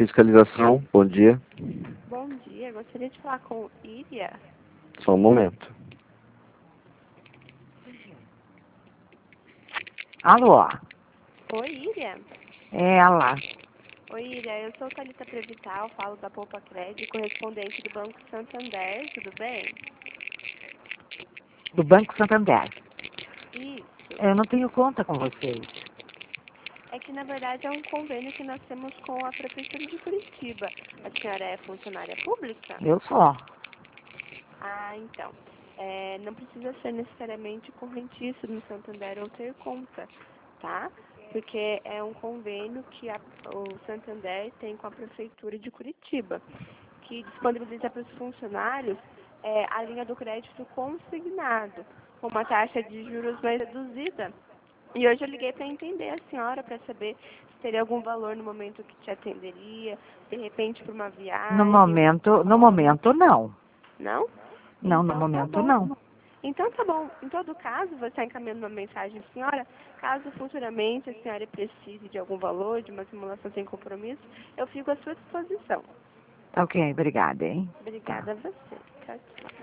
Fiscalização, bom dia. Bom dia, gostaria de falar com Iria. Só um momento. Alô? Oi, Iria. É ela. Oi, Iria, eu sou Thalita Prevital, falo da Poupa Crédito, correspondente do Banco Santander, tudo bem? Do Banco Santander. Isso. Eu não tenho conta com vocês. É que, na verdade, é um convênio que nós temos com a Prefeitura de Curitiba. A senhora é funcionária pública? Eu sou. Ah, então. Não precisa ser necessariamente correntista no Santander ou ter conta, tá? Porque é um convênio que o Santander tem com a Prefeitura de Curitiba, que disponibiliza para os funcionários a linha do crédito consignado, com uma taxa de juros mais reduzida. E hoje eu liguei para entender a senhora, para saber se teria algum valor no momento que te atenderia, de repente para uma viagem. No momento não. Não? Não, no Então tá momento bom. não. Então tá bom. Em todo caso, você está encaminhando uma mensagem à senhora. Caso futuramente a senhora precise de algum valor, de uma simulação sem compromisso, eu fico à sua disposição. Ok, obrigada, hein? Obrigada a você. Tchau, tchau.